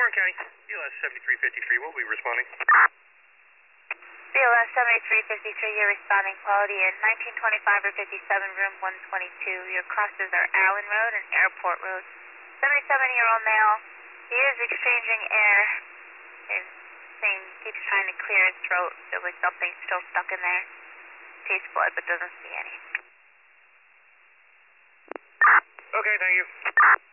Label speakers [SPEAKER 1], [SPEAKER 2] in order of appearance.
[SPEAKER 1] Warren County, BLS 7353, we'll be responding.
[SPEAKER 2] BLS 7353, you're responding quality in 1925 or 57, room 122. Your crosses are Allen Road and Airport Road. 77-year-old male, he is exchanging air. His thing keeps trying to clear his throat. Feels like something's still stuck in there. Tastes blood but doesn't see any.
[SPEAKER 1] Okay, thank you.